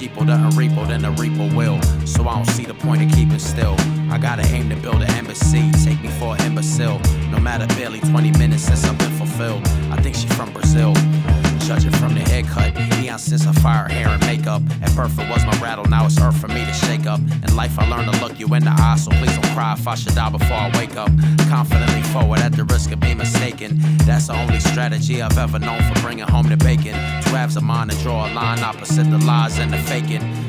cheaper than a repo than a reaper will. So I don't see the point of keeping still. I gotta aim to build an embassy, take me for an imbecile. No matter barely 20 minutes since I've been fulfilled. I think she's from Brazil. Judging from the haircut, neon since I fire hair and makeup. At birth it was my rattle, now it's earth for me to shake up. In life I learned to look you in the eye, so please don't cry if I should die before I wake up. Confidently forward at the risk of being mistaken. That's the only strategy I've ever known for bringing home the bacon. Two halves of mine to draw a line opposite the lies and the faking.